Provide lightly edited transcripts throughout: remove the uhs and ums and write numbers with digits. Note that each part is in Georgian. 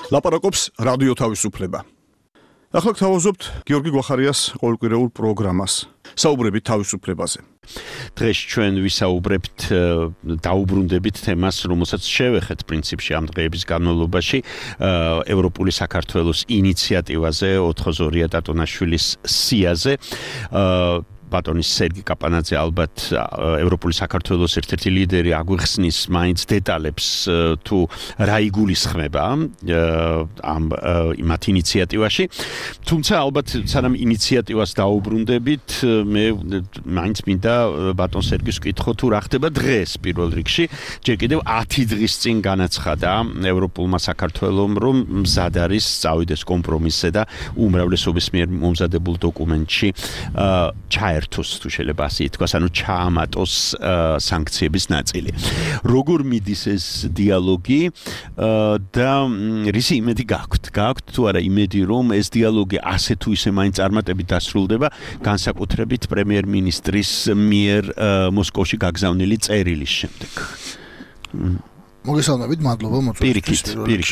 ლაპარაკობს რადიო თავისუფლება. ახლა გთავაზობთ გიორგი გვახარიას ყოველკვირეულ პროგრამას. საუბრებით თავისუფლებაზე. დღეს ჩვენ ვისაუბრებთ დაუბრუნდებით თემას, რომელსაც შევეხეთ პრინციპში ამ დღეების განმავლობაში ევროპული საქართველოს ინიციატივაზე 402 დატონაშვილის სიაზე. ბატონის სერგი კაპანაძე ალბათ ევროპული საქართველოს ერთ-ერთი ლიდერი აგვიხსნის მაინც დეტალებს თუ რა იგულისხმება ამ მათ ინიციატივაში. თუმცა ალბათ სანამ ინიციატივას დაუბრუნდებით, მე მაინც მინდა ბატონ სერგის ვკითხო თუ რა ხდება დღეს პირველ რიგში. ჯერ კიდევ 10 დღის წინ განაცხადა ევროპულმა საქართველომ, რომ მზად არის წავიდეს კომპრომისზე და უმრავლესობის მიერ მომზადებულ დოკუმენტში ერთოს თუ შეიძლება ასე ითქვას, ანუ ჩაამატოს სანქციების ნაწილი. როგორ მიდის ეს დიალოგი და რისი იმედი გაქვთ? გაქვთ თუ არა იმედი, რომ ეს დიალოგი ასე თუ ისე მაინც წარმატებით დასრულდება, განსაკუთრებით პრემიერ-მინისტრის მიერ მოსკოვში გაგზავნილი წერილის შემდეგ? მოგესალმებით, მადლობა მოწვევისთვის.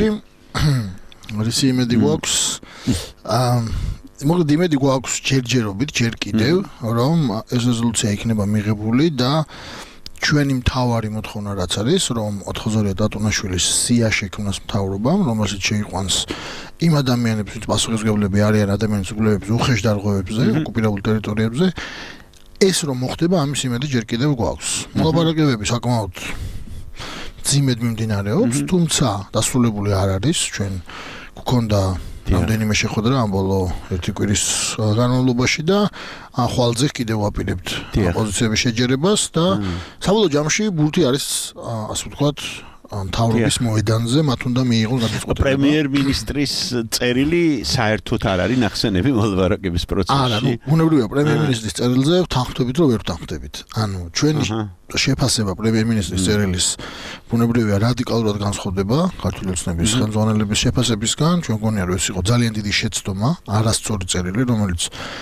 რისი იმედი გვაქვს? მოკლედ იმედი გვაქვს ჯერჯერობით, ჯერ კიდევ, რომ ეს რეზოლუცია იქნება მიღებული და ჩვენი მთავარი მოთხოვნა რაც არის, რომ 402 დატონაშვილის სია შექმნას მთავრობამ, რომელსაც შეიყვანს იმ ადამიანებს, ვინც პასუხისმგებლები არიან ადამიანის უფლებების უხეშ დარღვევებზე, ოკუპირებულ ტერიტორიებზე, ეს რომ მოხდება, ამის იმედი ჯერ კიდევ გვაქვს. მოლაპარაკებები საკმაოდ ძიმედ მიმდინარეობს, თუმცა დასრულებული არ არის, ჩვენ გვქონდა რამდენიმე შეხვედრა ამ ბოლო ერთი კვირის განმავლობაში და ხვალზე კიდევ ვაპირებთ პოზიციების შეჯერებას და საბოლოო ჯამში ბურთი არის, ასე ვთქვათ, მთავრობის მოედანზე, მათ უნდა მიიღოს გადაწყვეტილება. პრემიერ-მინისტრის წერილი საერთოდ არ არის ნახსენები მოლაპარაკების პროცესში. არა, ბუნებრივია, პრემიერ-მინისტრის წერილზე ვთანხმდებით, რომ ვერ ვთანხმდებით. ანუ ჩვენი შეფასება პრემიერ-მინისტრის წერილის ბუნებრივია რადიკალურად განსხვავდება ქართული ოცნების ხელმძღვანელების შეფასებისგან. ჩვენ გონია, რომ ეს იყო ძალიან დიდი შეცდომა, არასწორი წერილი, რომელიც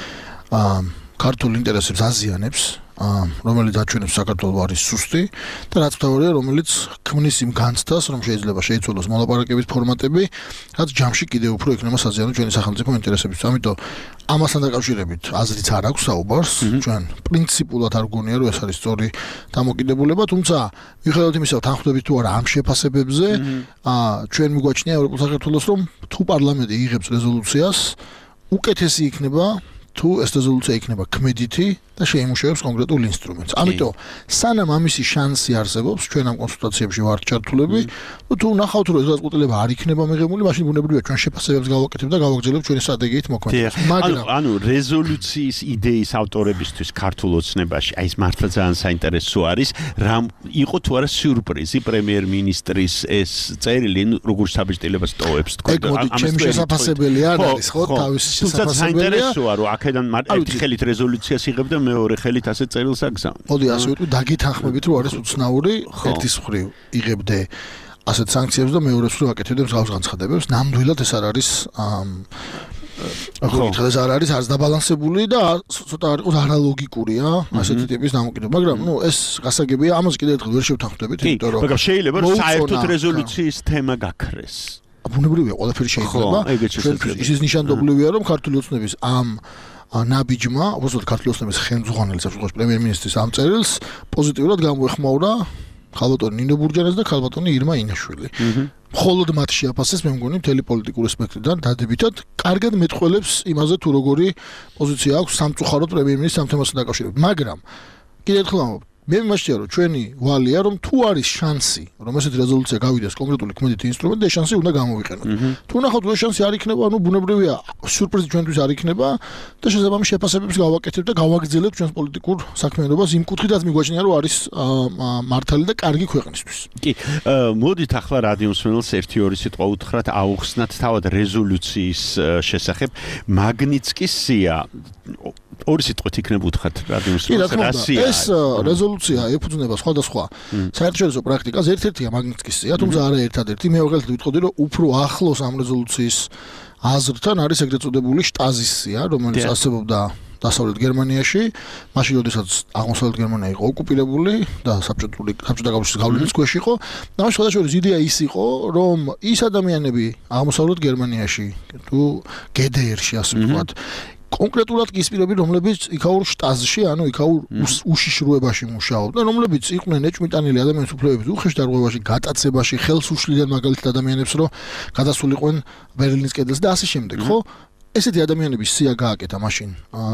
ქართულ ინტერესებს აზიანებს, რომელიც აჩვენებს საქართველოს არის სუსტი და რაც თავია, რომელიც ქმნის იმ განცდას, რომ შეიძლება შეიცვალოს მოლაპარაკების ფორმატები, რაც ჯამში კიდევ უფრო იქნება საზიანო ჩვენი სახელმწიფო ინტერესებისთვის. ამიტომ ამასთან დაკავშირებით აზრიც არ აქვს საუბარს. ჩვენ პრინციპულად არ გონია, რომ ეს არის სწორი დამოკიდებულება, თუმცა მიუხედავად იმისა, თანხმდებით თუ არა ამ შეფასებებზე, ჩვენ მიგვაჩნია ევროპულ საქართველოს, რომ თუ პარლამენტი იღებს რეზოლუციას, უკეთესი იქნება თუ ეს რეზოლუცია იქნება ქმედითი და შეიმუშავებს კონკრეტულ ინსტრუმენტს. ამიტომ სანამ ამისი შანსი არსებობს, ჩვენ ამ კონსულტაციებში ვართ ჩართულები, თუ ნახავთ, რომ ეს გადაწყვეტილება არ იქნება მიღებული, მაშინ ბუნებრივია ჩვენ შეფასებებს გავაკეთებთ და გავაგრძელებთ ჩვენი სტრატეგიით მოქმედებას. მაგრამ ანუ რეზოლუციის იდეის ავტორებისთვის ქართულ ოცნებაში, აი ეს მართლა ძალიან საინტერესო არის, რამ იყო თუ არა სიურპრიზი პრემიერ-მინისტრის ეს წერილი, როგორ საბჭოელებას ტოვებს თქვენ და ამას ჩემი შესაძლებელი არ არის, ხო, თავისი შესაძლებელია. საინტერესოა, რომ აქედან ერთი ხელით რეზოლუციას იღებ და მეორე ხელით ასე წერილს აგზავნა. მოდი ასე ვიტყვი, დაგითანხმებით, რომ არის უცნაური, ერთის მხრივ იღებდე ასეთ სანქციებს და მეორე მხრივ აკეთებდე მსგავს განცხადებებს. ნამდვილად ეს არ არის ეს არ არის არც დაბალანსებული და ცოტა არ იყოს არალოგიკურია ასეთი ტიპის დამოკიდებულება, მაგრამ ეს გასაგებია, ამას კიდევ ერთხელ ვერ შევთანხმდებით, იმიტომ რომ მაგრამ შეიძლება საერთოდ რეზოლუციის თემა გაქრეს. ბუნებრივია, ყველაფერი შეიძლება. ის ნიშანდობლივია, რომ ქართული ოცნების ამ ნაბიჯმა, უბრალოდ ქართული ოცნების ხელმძღვანელის საფუძველზე პრემიერ-მინისტრის ამ წერილს პოზიტიურად გამოეხმაურა ქალბატონი ნინო ბურჯანაძე და ქალბატონი ირმა ინაშვილი. მხოლოდ მათ შეაფასეს, მე მგონი, მთელი პოლიტიკური სპექტრიდან დადებითად, კარგად მეტყველებს იმაზე, თუ როგორი პოზიცია აქვს სამწუხაროდ პრემიერ-მინისტრის ამ თემასთან დაკავშირებით. მაგრამ კიდევ ერთხელ ვამბობ, მე მიმაჩნია, რომ ჩვენი ვალია, რომ თუ არის შანსი, რომ ესეთი რეზოლუცია გავიდეს კონკრეტული ქმედითი ინსტრუმენტი, ეს შანსი უნდა გამოვიყენოთ. თუ ნახავთ, რომ ეს შანსი არ იქნება, ანუ ბუნებრივია, სიურპრიზი ჩვენთვის არ იქნება და შესაძლოა ამ შეფასებებს გავაკეთებთ და გავაგრძელებთ ჩვენს პოლიტიკურ საქმიანობას იმ კუთხითაც მიგვაჩნია, რომ არის მართალი და კარგი ქვეყნისთვის. კი, მოდით ახლა რადიო მსმენელს 1-2 სიტყვა უთხრათ, აუხსნათ თავად რეზოლუციის შესახებ. მაგნიცკის სია ორი სიტყვით იქნება უთხრათ რადიო მსმენელს. ეს რეზოლუცია ეფუძნება სხვადასხვა საერთაშორისო პრაქტიკას, ერთ-ერთია მაგნიცკის სია, თუმცა არა ერთადერთი. მე უღელთ ვიტყოდი, რომ უფრო ახლოს ამ რეზოლუციის აზრთან არის ეგრეთ წოდებული შტაზის სია, რომელიც არსებობდა დასავლეთ გერმანიაში, მაშინ როდესაც აღმოსავლეთ გერმანია იყო ოკუპირებული და საბჭოთა კავშირის გავლენის ქვეშ იყო, და ამ შესაძლოა იდეა ის იყო, რომ ის ადამიანები აღმოსავლეთ გერმანიაში თუ GDR-ში ასე ვთქვათ, კონკრეტულად კი ის პირები, რომლებიც იქაურ შტაზში, ანუ იქაურ უშიშროებაში მუშაობდნენ, რომლებიც იყვნენ ეჭვმიტანილი ადამიანის უფლებების უხეშ დარღვევაში, გატაცებაში, ხელს უშლიდან მაგალითად ადამიანებს, რომ გადასულიყვნენ ბერლინის კედელს და ასე შემდეგ, ხო? ესეთი ადამიანების სია გააკეთა მაშინ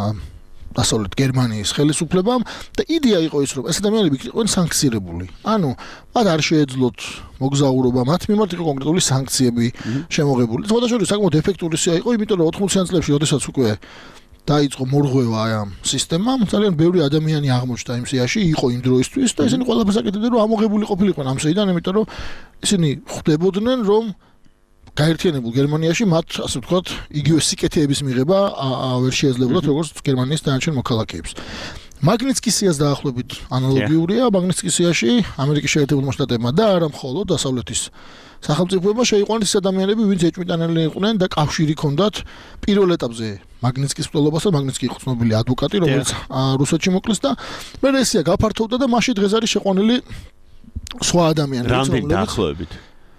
დასავლეთ გერმანიის ხელისუფლებამ და იდეა იყო ის, რომ ეს ადამიანები იყვნენ სანქცირებული. ანუ მათ არ შეეძლოთ მოგზაურობა, მათ მიმართ იყო კონკრეტული სანქციები შემოღებული. სხვადასხვა საკმაოდ ეფექტური სია იყო, იმიტომ რომ 80-იან წლებში, როდესაც უკვე დაიწყო მორღვევა ამ სისტემამ, ძალიან ბევრი ადამიანი აღმოჩნდა იმ სიაში, იყო იმ დროისთვის და ისინი ყველაფერს აკეთებდნენ, რომ ამოღებული ყოფილიყვნენ ამ სიიდან, იმიტომ რომ ისინი ხვდებოდნენ, რომ გაერთიანებულ გერმანიაში მათ, ასე ვთქვათ, იგივე სიკეთეების მიღება ვერ შეეძლებოდათ, როგორც გერმანიის დანარჩენ მოქალაქეებს. მაგნიცკის სიას დაახლოებით ანალოგიურია, მაგნიცკის სიაში ამერიკის შეერთებულმა შტატებმა და არა მხოლოდ დასავლეთის სახელმწიფოებმა შეიყვანეს ადამიანები, ვინც ეჭვმიტანილი იყვნენ და კავშირი ჰქონდათ პირველ ეტაპზე მაგნიცკის მკვლელობასთან. მაგნიცკი იყო ცნობილი ადვოკატი, რომელიც რუსეთში მოკლეს და მე ესია გაფართოვდა და მაშინ დღეს არის შეყვანილი სხვა ადამიანები, რომლებიც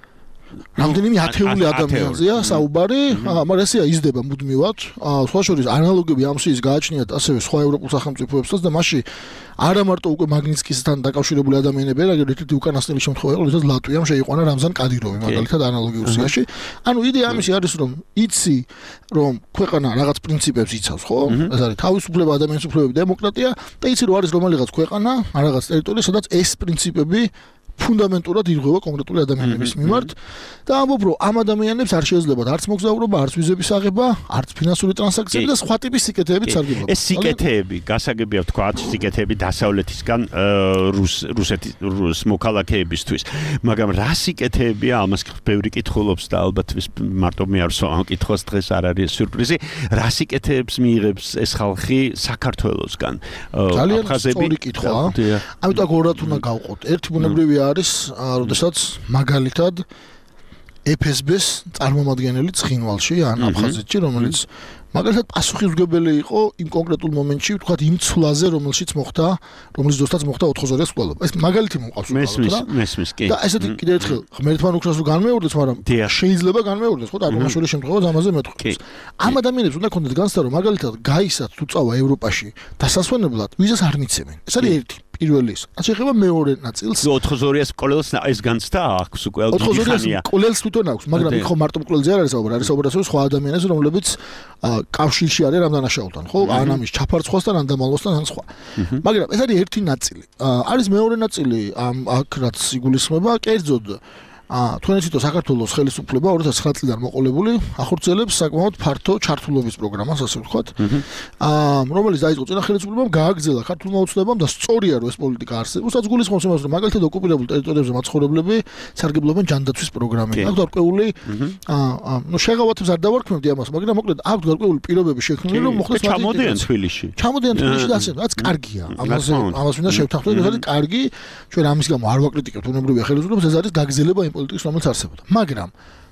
რამდენიმე ათეული ადამიანზეა საუბარი, მაგრამ ესეა იზრდება მუდმივად. სხვა შორის ანალოგები ამ სიის გააჩნიათ ასევე სხვა ევროპულ სახელმწიფოებსაც და მასში არა მარტო უკვე მაგნიცკისთან დაკავშირებული ადამიანები, არამედ ერთ-ერთი უკანასკნელი შემთხვევა იყო, როდესაც ლატვიამ შეიყვანა რამზან კადიროვი მაგალითად ანალოგიურ სიაში. ანუ იდეა ამისი არის, რომ იცი, რომ ქვეყანა რაღაც პრინციპებს იცავს, ხო? ეს არის თავისუფლება, ადამიანის უფლებები, დემოკრატია და იცი, რომ არის რომელიღაც ქვეყანა, რაღაც ტერიტორია, სადაც ეს პრინციპები ფუნდამენტურად ირღვევა კონკრეტული ადამიანების მიმართ და ამბობ, რომ ამ ადამიანებს არ შეეძლებათ არც მოგზაურობა, არც ვიზების აღება, არც ფინანსური ტრანზაქციები და სხვა ტიპის სიკეთეებიც სარგებლობენ. ეს სიკეთეები, გასაგებია ვთქვათ, სიკეთეები დასავლეთისგან რუს მოქალაქეებისთვის, მაგრამ რა სიკეთეებია, ამას ბევრი კითხულობს და ალბათ მარტო მე არ ვსვამ კითხოს დღეს არ არის სიურპრიზი, რა სიკეთეებს მიიღებს ეს ხალხი საქართველოსგან? ძალიან სწორი კითხვაა. ამიტომ ორად უნდა გავყოთ. ერთი ბუნებრივი არის, როდესაც მაგალითად FSB-ს წარმომადგენელი ცხინვალში ან აფხაზეთში, რომელიც მაგალითად პასუხისმგებელი იყო იმ კონკრეტულ მომენტში, ვთქვათ, იმ ცვლაზე, რომელიც დროსაც მოხდა 4-2-ის მკვლელობა. ეს მაგალითი მომყავს უბრალოდ რა. მესმის, კი. და ესეთი კიდევ ერთხელ ღმერთთან უკრას რომ განმეორდეს, მაგრამ შეიძლება განმეორდეს, ხო, დარბაშული შემთხვევაც ამაზე მეტყობს. ამ ადამიანებს უნდა ქონდეთ განცდა, რომ მაგალითად გაისათ თუ წავა ევროპაში დასასვენებლად, ვიზას არ მიცემენ. ეს არის ერთი. პირველი ის. ან შეიძლება მეორე ნაწილს 4-2-ის მკვლელს ეს განცდა აქვს უკვე დიდი ხანია. 4-2-ის მკვლელს თვითონ აქვს, მაგრამ იქ ხო მარტო მკვლელზე არ არის საუბარი, არის საუბარი სხვა ადამიანებზე, რომლებიც კავშირში არის რამ დანაშაულთან, ხო? ან ამის ჩაფარცხვასთან, ან დამალვასთან, ან სხვა. მაგრამ ეს არის ერთი ნაწილი. არის მეორე ნაწილი, აქ რაც იგულისხმება, კერძოდ თუნდაც საქართველოს ხელისუფლება 2009 წლიდან მოყოლებული ახორციელებს საკმაოდ ფართო ჩართულობის პროგრამას, ასე ვთქვათ. რომელიც დაიწყო წინა ხელისუფლებამ, გააგრძელა ქართულმა ოცნებამ და სწორია, რომ ეს პოლიტიკა არსებობს, რაც გულისხმობს იმას, რომ მაგალითად ოკუპირებულ ტერიტორიებზე მაცხოვრებლები სარგებლობენ ჯანდაცვის პროგრამით. აქვს გარკვეული შეღავათებს არ დავარქმევდი ამას, მაგრამ მოკლედ აქვს გარკვეული პირობები შექმნილი, რომ მოხდეს მათი ჩამოდიან თბილისში. ჩამოდიან თბილისში და ასე, რაც კარგია. ამას უნდა შევთანხმდეთ, ეს არის კარგი. ჩვენ ამის გამო არ ვაკრიტიკებთ უნებრივია ხელისუფლებას, ეს არის გაგრძელება იმ პოლიტიკის, რომელიც არსებობდა. მაგრამ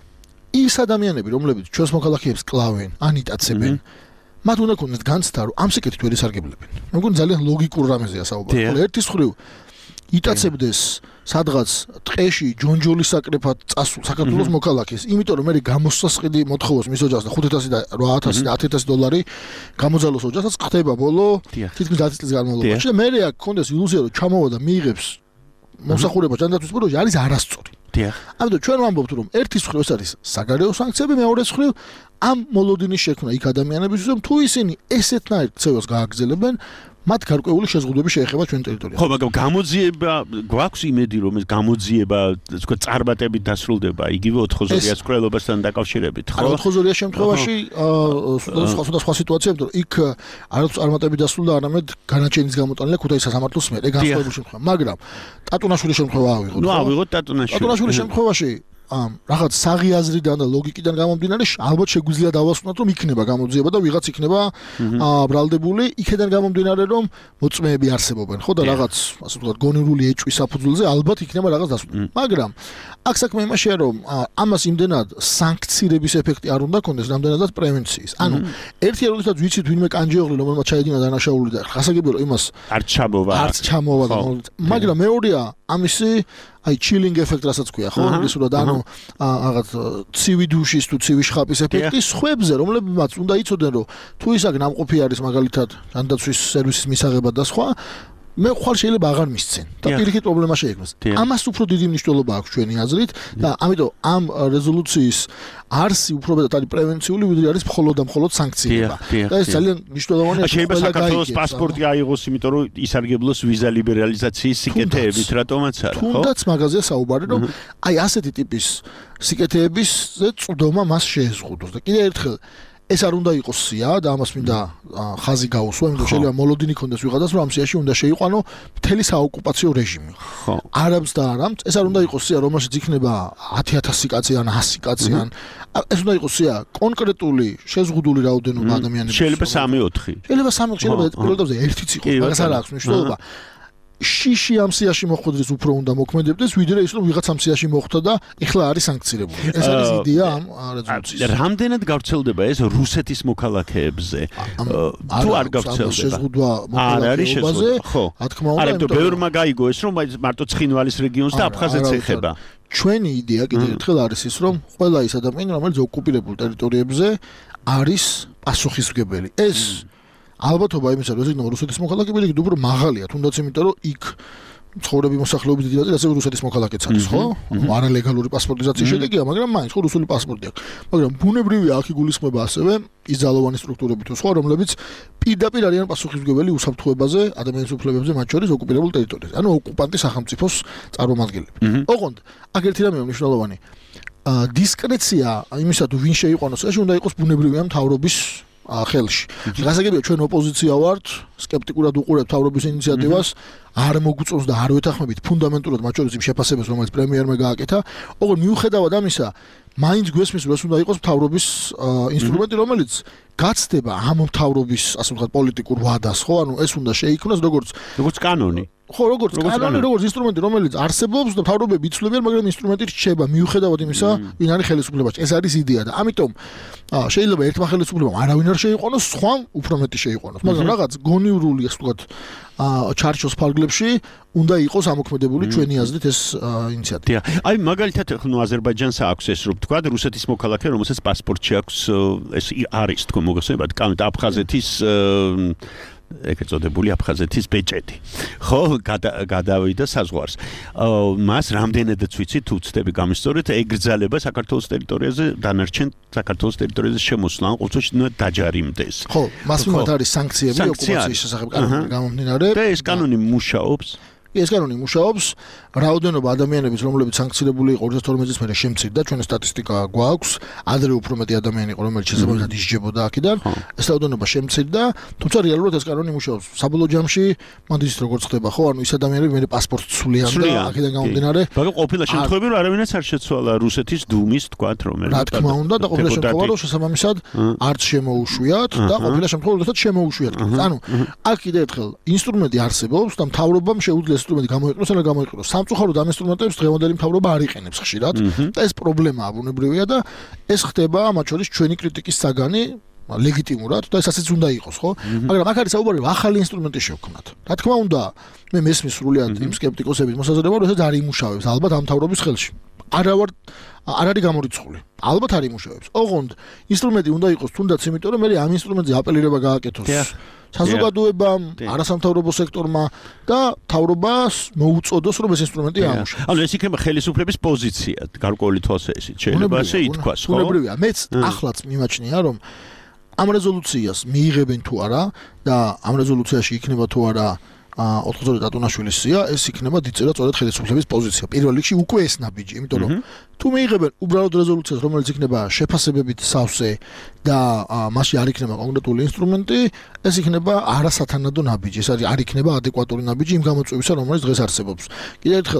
ის ადამიანები, რომლებიც ჩვენს მოქალაქეებს კლავენ, ანიტაცებენ, მათ უნდა ქონდეს განცდა, რომ ამ სიკეთით ვერ ისარგებლებენ. მე მგონი ძალიან ლოგიკურ რამეზეა საუბარი. ერთის მხრივ იტაცებდეს სადღაც ტყეში ჯონჯოლის საკრეფად წასულ საქართველოს მოქალაქეს, იმიტომ რომ მე გამოსასყიდი მოთხოვოს მის ოჯახს და 5,000 და 8,000 და 10,000 დოლარი გამოძალოს ოჯახსაც, ხდება ბოლო თითქმის 10 წლის განმავლობაში და მე აქ ქონდეს ილუზია, რომ ჩამოვა და მიიღებს მომსახურება ჯანდაცვის პროექტში, არის არასწორი. ამიტომ ჩვენ ვამბობთ, რომ ერთის მხრივ ეს არის საგარეო სანქციები, მეორეს მხრივ ამ მოლოდინის შექმნა იქ ადამიანებისთვის, რომ თუ ისინი ესეთნაირ ქცევას გააგრძელებენ, მათ გარკვეული შეზღუდვები შეეხება ჩვენ ტერიტორიაზე. ხო, მაგრამ გამოძიება გვაქვს იმედი, რომ ეს გამოძიება, თქვა, წარმატებით დასრულდება, იგივე 4-2-ის მკვლელობასთან დაკავშირებით, ხო? 4-2-ის შემთხვევაში სხვა სიტუაციაა, რომ იქ არც წარმატებით დასრულდა, არამედ განაჩენის გამოტანილია ქუთაისის სასამართლოს მიერ, ეგ განსხვავებული შემთხვევა. მაგრამ ტატუნაშვილის შემთხვევა ავიღოთ. ავიღოთ ტატუნაშვილი. ტატუნაშვილის შემთხვევაში რაღაც საღიაზრიდან და ლოგიკიდან გამომდინარე ალბათ შეგვიძლია დავასვენოთ რომ იქნება გამოძიება და ვიღაც იქნება ბრალდებული იქიდან გამომდინარე რომ მოწმეები არსებობენ ხო და რაღაც ასე ვთქვათ გონივრული ეჭვის საფუძველზე ალბათ იქნება რაღაც დასვენება მაგრამ აქ საქმე იმაშია რომ ამას იმდენად სანქცირების ეფექტი არ უნდა კონდეს რამდენადაც პრევენციის ანუ ერთი როდესაც ვიცით ვინმე კანჯეოღლი რომელმაც ჩაიდინა დანაშაული და ხასაგებია რომ იმას არ ჩამოვა მაგრამ მეორეა ამისი აი chilling effect რასაც ქვია ხო ისურად ანუ რაღაც ცივი დუშის თუ ცივი შხაპის ეფექტი სხვებზე რომლებიც უნდა იცოდნენ რომ თუ ის აქ ნამყოფი არის მაგალითად ჯანდაცვის სერვისის მისაღებად და სხვა მე ხვალ შეიძლება აღარ მისცენ და პირიქით პრობლემა შეექმნას. ამას უფრო დიდი მნიშვნელობა აქვს ჩვენი აზრით და ამიტომ ამ რეზოლუციის არსი უფრო მეტად არის პრევენციული ვიდრე არის მხოლოდ და მხოლოდ სანქციება. და ეს ძალიან მნიშვნელოვანია. შეიძლება საქართველოს პასპორტი აიღოს, იმიტომ რომ ისარგებლოს ვიზა ლიბერალიზაციის სიკეთეებით, რატომაც არა, ხო? თუნდაც მაგაზია საუბარი, რომ აი ასეთი ტიპის სიკეთეების წვდომა მას შეეზღუდოს და კიდევ ერთხელ ეს არ უნდა იყოს სია და ამას მინდა ხაზი გაუსვა, იმიტომ შეიძლება მოლოდინი ქონდეს ვიღაცას, რომ ამ სიაში უნდა შეიყვანო მთელი საოკუპაციო რეჟიმი. ხო. არაბს და არამც, ეს არ უნდა იყოს სია, რომელშიც იქნება 10,000 კაცი ან 100 კაცი ან ეს უნდა იყოს სია კონკრეტული შეზღუდული რაოდენობა ადამიანების. შეიძლება 3-4. შეიძლება 3, შეიძლება პირველდაბზე ერთიც იყოს, მაგას არ აქვს მნიშვნელობა. შიში ამ სიაში მოხვდეს უფრო უნდა მოქმედებდეს, ვიდრე ის რომ ვიღაც ამ სიაში მოხვდა და ეხლა არის სანქცირებული. ეს არის იდეა ამ რეზოლუციის. რამდენად გავრცელდება ეს რუსეთის მოქალაქეებზე? თუ არ გავრცელდება. შეზღუდვა მოქალაქეობაზე, ხო. რა თქმა უნდა, არა, ბევრმა გაიგო ეს რომ მარტო ცხინვალის რეგიონს და აფხაზეთს ეხება. ჩვენი იდეა კიდევ ერთხელ არის ის რომ ყველა ის ადამიანი რომელიც ოკუპირებულ ტერიტორიებზე არის პასუხისმგებელი. ეს ალბათობა იმისა, რომ რუსეთის მოქალაქეები იქ უფრო მაღალია, თუნდაც იმიტომ, რომ იქ ცხოვრები მოსახლეობის დიდი ნაწილი ასევე რუსეთის მოქალაქეც არის, ხო? არალეგალური პასპორტიზაციის შედეგია, მაგრამ მაინც ხო რუსული პასპორტი აქვს. მაგრამ ბუნებრივია აქ იგულისხმება ასევე ის ძალოვანი სტრუქტურები თუ სხვა, რომლებიც პირდაპირ არიან პასუხისმგებელი უსაფრთხოებაზე, ადამიანის უფლებებზე, მათ შორის ოკუპირებულ ტერიტორიაზე. ანუ ოკუპანტის სახელმწიფოს წარმომადგენლები. ოღონდ, აქ ერთი რამეა მნიშვნელოვანი. დისკრეცია იმისა თუ ვინ შეიყვანოს, ეს უნდა იყოს ბუნებრივია მთავრობის ხელში. გასაგებია ჩვენ ოპოზიცია ვართ, სკეპტიკურად უყურებთ მთავრობის ინიციატივას, არ მოგუწონს და არ ვეთანხმებით ფუნდამენტურად მათ შორის იმ შეფასებას, რომელიც პრემიერმა გააკეთა. ოღონდ მიუხედავად ამისა, მაინც გვესმის, რომ ეს უნდა იყოს მთავრობის ინსტრუმენტი, რომელიც გაცდება ამ მთავრობის, ასე ვთქვათ, პოლიტიკურ ვადას, ხო? ანუ ეს უნდა შეიქმნას როგორც კანონი. ხო, როგორც კანონი, როგორც ინსტრუმენტი, რომელიც არსებობს და მთავრობები იცვლებიან, მაგრამ ინსტრუმენტი რჩება მიუხედავად იმისა, ვინ არის ხელისუფლებაში. ეს არის იდეა და ამიტომ შეიძლება ერთმა ხელისუფლებამ არავინ არ შეიყვანოს, სხვამ უფრო მეტი შეიყვანოს. მაგრამ რაღაც გონივრული, ასე ვთქვათ, ჩარჩოს ფარგლებში უნდა იყოს ამოქმედებული ჩვენი აზრით ეს ინიციატივა. აი მაგალითად ხო აზერბაიჯანს აქვს ეს რომ თქვა რუსეთის მოქალაქე რომელსაც პასპორტი აქვს ეს არის თქო მოგესწრებათ კანონით აფხაზეთის ეგრეთ წოდებული აფხაზეთის ბეჭედი. ხო, გადავიდა საზღვარს. მას რამდენადაც ვიცი თუ ვწდები გამისწორეთ, ეგრძალება საქართველოს ტერიტორიაზე დანარჩენ საქართველოს ტერიტორიაზე შემოსვლა, ან ყოველთვის დაჯარიმდეს. ხო, მას მიმართ არის სანქციები ოკუპაციის შესახებ გამომდინარე. და ეს კანონი მუშაობს. ეს კანონი მუშაობს. რაოდენობა ადამიანების, რომლებიც სანქცირებული იყო 2012 წლის მერე შემცირდა, ჩვენი სტატისტიკა გვაქვს, ადრე უფრო მეტი ადამიანი იყო, რომელიც შესაბამისად ისჯებოდა აქედან. ეს რაოდენობა შემცირდა, თუმცა რეალურად ეს კანონი მუშაობს. საბოლოო ჯამში მან ის როგორც ხდება, ხო, ანუ ის ადამიანები მე პასპორტს სულიან და აქედან გამომდინარე. მაგრამ ყოფილა შემთხვევები რომ არავინაც არ შეცვალა რუსეთის დუმის, თქვათ, რომელიც რა თქმა უნდა და ყოფილა შემთხვევა რომ შესაბამისად არც შემოუშვიათ და ყოფილა შემთხვევა როდესაც შემოუშვიათ. ანუ აქ კიდევ ერთხელ ინსტრუმენტი არსებობს და მთავრობამ შეუძლია ინსტრუმენტი გამოიყენოს, არა გამოიყენოს. სამწუხაროდ ამ ინსტრუმენტებს დღევანდელი მთავრობა არ იყენებს ხშირად და ეს პრობლემაა ბუნებრივია და ეს ხდება მათ შორის ჩვენი კრიტიკის საგანი ლეგიტიმურად და ეს ასეც უნდა იყოს, ხო? მაგრამ აქ არის საუბარი ახალი ინსტრუმენტი შევქმნათ. რა თქმა უნდა, მე მესმის სრულიად იმ სკეპტიკოსების მოსაზრება, რომ ეს არ იმუშავებს ალბათ ამ მთავრობის ხელში. არ არის გამორიცხული. ალბათ არ იმუშავებს. ოღონდ ინსტრუმენტი უნდა იყოს თუნდაც იმიტომ, რომ მე ამ ინსტრუმენტზე აპელირება გააკეთოს საზოგადოებამ, არასამთავრობო სექტორმა და მთავრობას მოუწოდოს, რომ ეს ინსტრუმენტი ამუშავოს. ანუ ეს იქნება ხელისუფლების პოზიცია, გარკვეული თვალსაზრისით. შეიძლება ასე ითქვას, ხო? ბუნებრივია. მეც ახლაც მიმაჩნია, რომ ამ რეზოლუციას მიიღებენ თუ არა და ამ რეზოლუციაში იქნება თუ არა 92 დატონაშვილის სია, ეს იქნება დიწერა სწორედ ხელისუფლების პოზიცია. პირველ რიგში უკვე ეს ნაბიჯი, იმიტომ რომ თუ მიიღებენ უბრალოდ რეზოლუციას, რომელიც იქნება შეფასებებით სავსე და მასში არ იქნება კონკრეტული ინსტრუმენტი, ეს იქნება არასათანადო ნაბიჯი. ეს არ იქნება ადეკვატური ნაბიჯი იმ გამოწვევისა, რომელიც დღეს არსებობს. კიდევ ერთხელ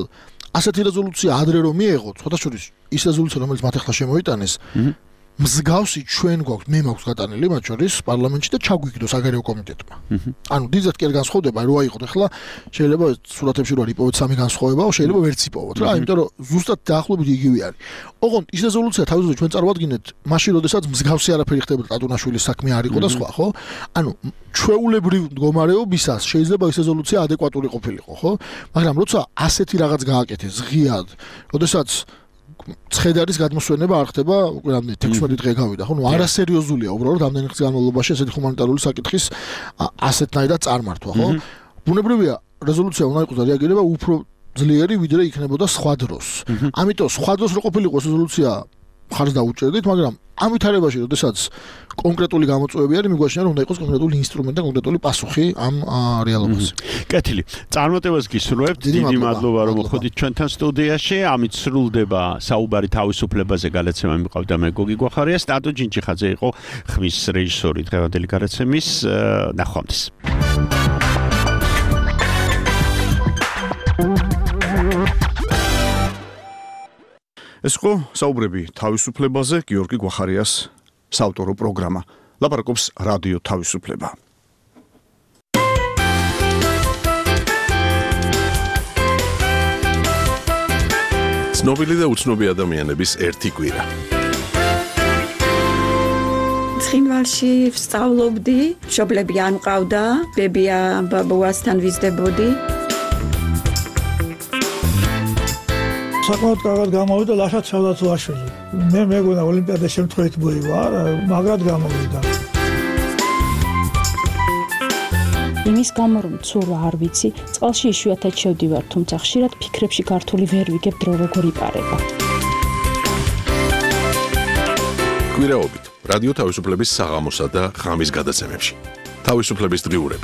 ასეთი რეზოლუცია ადრე რომ მიეღო, სხვადასხვა ის რეზოლუცია რომელიც მათ ახლა შემოიტანეს, მსგავსი ჩვენ გვაქვს, მე მაქვს გატანილი მათ შორის პარლამენტში და ჩაგვიგდო საგარეო კომიტეტმა. ანუ დიდად კი არ განსხვავდება, რო აიღოთ ახლა შეიძლება სურათებში რო იპოვოთ სამი განსხვავებაო, შეიძლება ვერც იპოვოთ რა, იმიტომ რომ ზუსტად დაახლოებით იგივე არის. ოღონდ ის რეზოლუცია თავისუფლად ჩვენ წარმოვადგინეთ, მაშინ როდესაც მსგავსი არაფერი ხდებოდა ტატუნაშვილის საქმე არ იყო და სხვა, ხო? ანუ ჩვეულებრივ მდგომარეობისას შეიძლება ეს რეზოლუცია ადეკვატური ყოფილიყო, ხო? მაგრამ როცა ასეთი რაღაც გააკეთეს ღიად, როდესაც ცხედარის გადმოსვენება არ ხდება, უკვე რამდენი 16 დღე გავიდა, ხო? ნუ არასერიოზულია უბრალოდ ამდენი ხნის განმავლობაში ესეთი ჰუმანიტარული საკითხის ასეთნაირად წარმართვა, ხო? ბუნებრივია, რეზოლუცია უნდა იყოს და რეაგირება უფრო ძლიერი, ვიდრე იქნებოდა სხვა დროს. ამიტომ სხვა დროს რო ყოფილიყო რეზოლუცია ხარს დაუჭერდით, მაგრამ ამ ვითარებაში, როდესაც კონკრეტული გამოწვევები არის, მიგვაჩნია რომ უნდა იყოს კონკრეტული ინსტრუმენტი და კონკრეტული პასუხი ამ რეალობაზე. კეთილი. წარმატებას გისურვებთ. დიდი მადლობა რომ მოხვდით ჩვენთან სტუდიაში. ამით სრულდება საუბარი თავისუფლებაზე გადაცემა მიყავდა მე გოგი გვახარია, სტატო ჯინჯიხაძე იყო ხმის რეჟისორი დღევანდელი გადაცემის. ნახვამდის. ეს იყო საუბრები თავისუფლებაზე გიორგი გვახარიას საავტორო პროგრამა. ლაპარაკობს რადიო თავისუფლება. ცნობილი და უცნობი ადამიანების ერთი კვირა. ცხინვალში ვსწავლობდი, მშობლები არ მყავდა, ბებია ბაბუასთან ვიზრდებოდი. საკმაოდ კარგად გამოვიდა ლაშა ცელათუაშვილი. მე მეგონა ოლიმპიადა შემთხვევით მოივა, მაგრად გამოვიდა. იმის გამო რომ ცურვა არ ვიცი, წყალში იშვიათად შევდივარ, თუმცა ხშირად ფიქრებში გართული ვერ ვიგებ დრო როგორ იპარება. კვირაობით რადიო თავისუფლების საღამოსა და ღამის გადაცემებში. თავისუფლების დღიურები.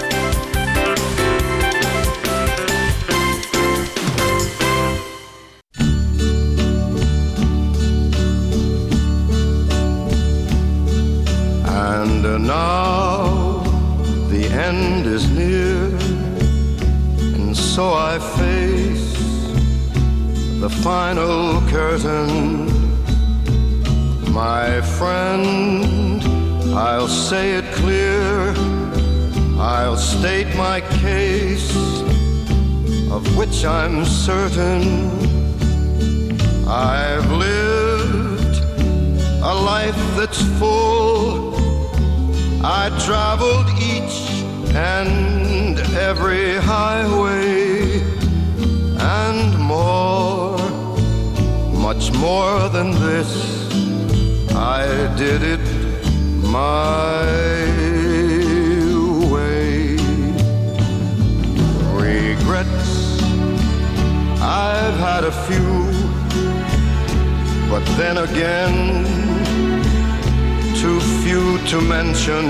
Now the end is near, and so I face the final curtain. My friend, I'll say it clear, I'll state my case, of which I'm certain. I've lived a life that's full. I traveled each and every highway and more, much more than this. I did it my way. Regrets, I've had a few, but then again, too few to mention.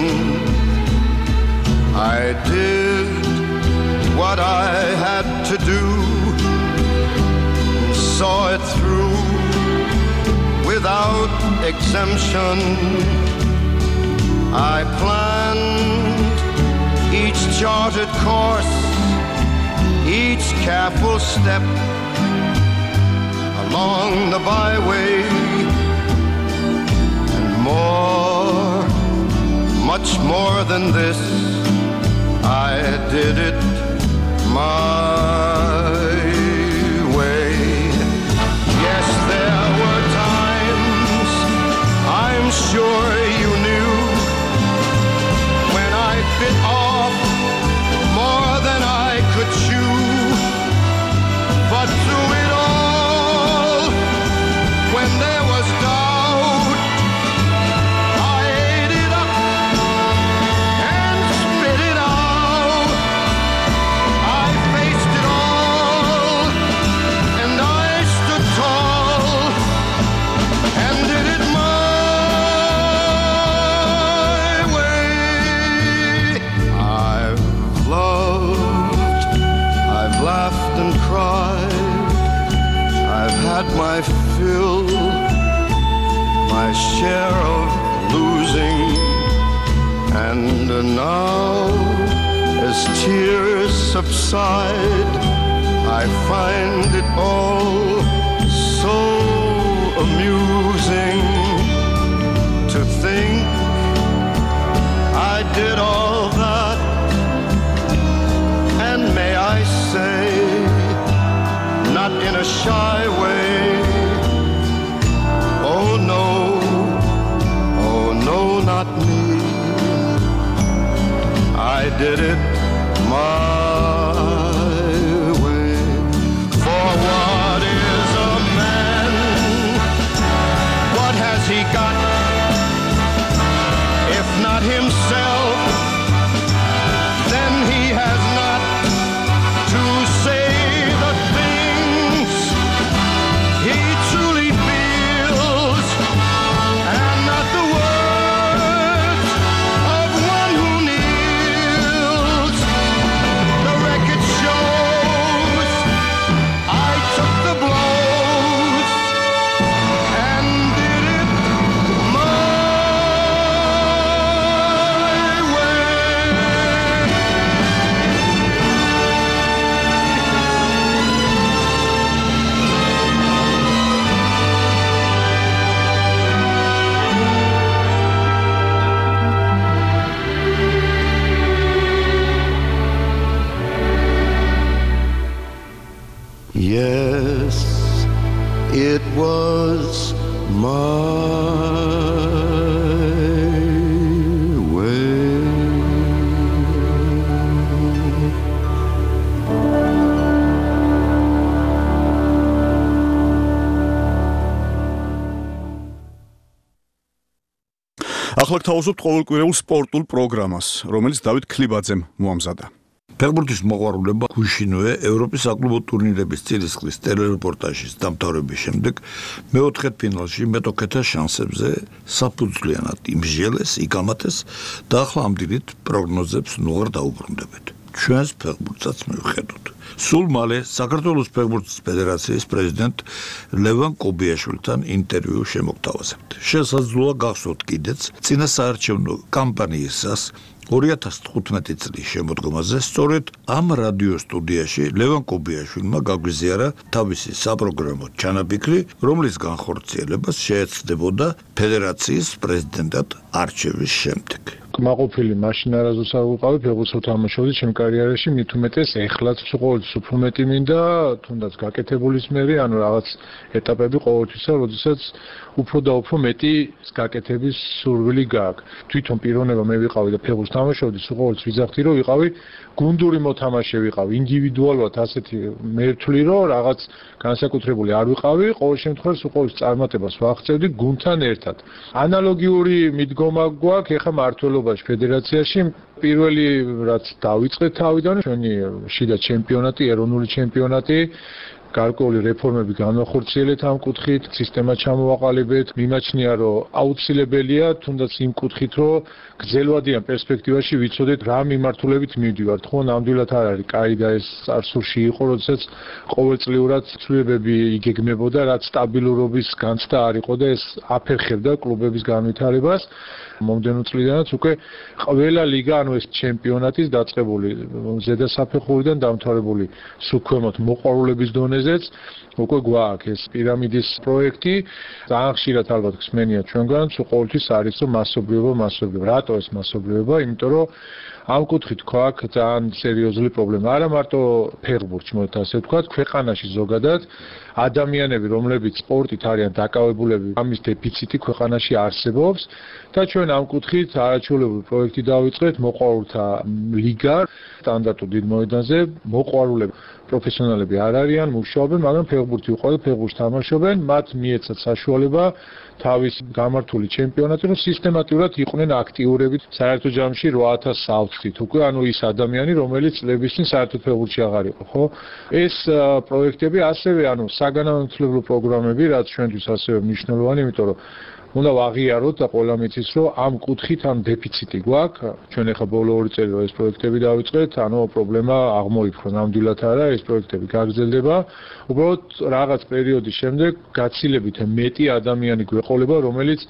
I did what I had to do, saw it through without exemption. I planned each charted course, each careful step along the byway. More, much more than this, I did it my way. Yes, there were times, I'm sure you knew, when I bit off more than I could chew. But through it all, when there was doubt, my fill, my share of losing, and now as tears subside, I I find it all so amusing to think I did all that, and may I say, not in a shy way, oh no, not me. I did it my way. For what is a man? What has he got? If not himself, then he has not to say the things he truly feels, and not the words of one who kneels. The record shows I took the blows and did it my way. Yes, it was my way. ახლა გთავაზობთ ყოველკვირეულ სპორტულ პროგრამას, რომელიც დავით ქლიბაძემ მოამზადა. ფეხბურთის მოყვარულება გუშინვე ევროპის საკლუბო ტურნირების წილისხმის ტელერეპორტაჟის დამთავრების შემდეგ მეოთხედფინალში მეტოქეთა შანსებზე საფუძვლიანად იმსჯელეს, იგამათეს და ახლა ამ დილით პროგნოზებს ნუღარ დაუბრუნდებით. ჩვენს ფეხბურთსაც მივხედოთ. სულ მალე საქართველოს ფეხბურთის ფედერაციის პრეზიდენტ ლევან კობიაშვილთან ინტერვიუ შემოგთავაზებთ. შესაძლოა გახსოვთ კიდეც წინა საარჩევნო კამპანიისას 2015 წლის შემოდგომაზე სწორედ ამ რადიო სტუდიაში ლევან კობიაშვილმა გაგვიზიარა თავისი საპროგრამო ჩანაფიქრი, რომლის განხორციელებას შეეცდებოდა ფედერაციის პრეზიდენტად არჩევის შემდეგ. კმაყოფილი მაშინ არასდროს არ ვიყავი, ფეხბურთს ვთამაშობდი ჩემ კარიერაში, მით უმეტეს ეხლაც ყოველთვის უფრო მეტი მინდა, თუნდაც გაკეთებულის მერე, ანუ რაღაც ეტაპები ყოველთვისა, როდესაც უფრო და უფრო მეტი გაკეთების სურვილი გააქვს. თვითონ პიროვნება მე ვიყავი და ფეხბურთს თამაშობდი, ყოველთვის ვიძახდი, რომ ვიყავი გუნდური მოთამაშე ვიყავი, ინდივიდუალურად ასეთი მერთვლი, რომ რაღაც განსაკუთრებული არ ვიყავი, ყოველ შემთხვევაში ყოველთვის წარმატებას ვაღწევდი გუნდთან ერთად. ანალოგიური მიდგომა გვაქვს ეხლა მმართველობაში ფედერაციაში. პირველი რაც დავიწყეთ თავიდან, ჩვენი შიდა ჩემპიონატი, ეროვნული ჩემპიონატი, გარკვეული რეფორმები განვახორციელეთ ამ კუთხით, სისტემა ჩამოვაყალიბეთ, მიმაჩნია რომ აუცილებელია თუნდაც იმ კუთხით, რომ გრძელვადიან პერსპექტივაში ვიცოდეთ რა მიმართულებით მივდივართ. ხო, ნამდვილად არ არის კაი და ეს წარსულში იყო, როდესაც ყოველწლიურად ცვლილებები იგეგმებოდა, რაც სტაბილურობის განცდა არ იყო და ეს აფერხებდა კლუბების განვითარებას. მომდენო წლიდანაც უკვე ყველა ლიგა, ანუ ეს ჩემპიონატის დაწყებული ზედა საფეხურიდან დამთავრებული სულ ქვემოთ მოყვარულების დონეზეც უკვე გვაქვს ეს პირამიდის პროექტი. ძალიან ხშირად ალბათ ხსმენია ჩვენგან, სულ ყოველთვის არის რომ მასობრივობა. რატო ეს მასობრივობა? იმიტომ რომ ამ კუთხით გვაქვს ძალიან სერიოზული პრობლემა. არა მარტო ფეხბურთში, მოდი ასე ვთქვათ, ქვეყანაში ზოგადად ადამიანები, რომლებიც სპორტით არიან დაკავებულები, ამის დეფიციტი ქვეყანაში არსებობს და ჩვენ ამ კუთხით არაჩვეულებრივი პროექტი დავიწყეთ, მოყვარულთა ლიგა, სტანდარტულ დიდ მოედანზე, მოყვარულები პროფესიონალები არ არიან, მუშაობენ, მაგრამ ფეხბურთი უყვართ, ფეხბურთს თამაშობენ, მათ მიეცათ საშუალება თავის გამართული ჩემპიონატი, რომ სისტემატურად იყვნენ აქტიურები საერთო ჯამში 8000 საათით. უკვე ანუ ის ადამიანი, რომელიც წლების წინ საერთოდ ფეხბურთში აღარ იყო, ხო? ეს პროექტები ასევე, ანუ საგანმანათლებლო პროგრამები, რაც ჩვენთვის ასევე მნიშვნელოვანი, იმიტომ რომ უნდა ვაღიაროთ და ყველა მიცის, რომ ამ კუთხით ამ დეფიციტი გვაქვს. ჩვენ ახლა ბოლო 2 წელი ეს პროექტები დავიწყეთ, ანუ პრობლემა აღმოიფხრო, ნამდვილად არა, ეს პროექტები გაგრძელდება. უბრალოდ რაღაც პერიოდის შემდეგ გაცილებით მეტი ადამიანი გვეყოლება, რომელიც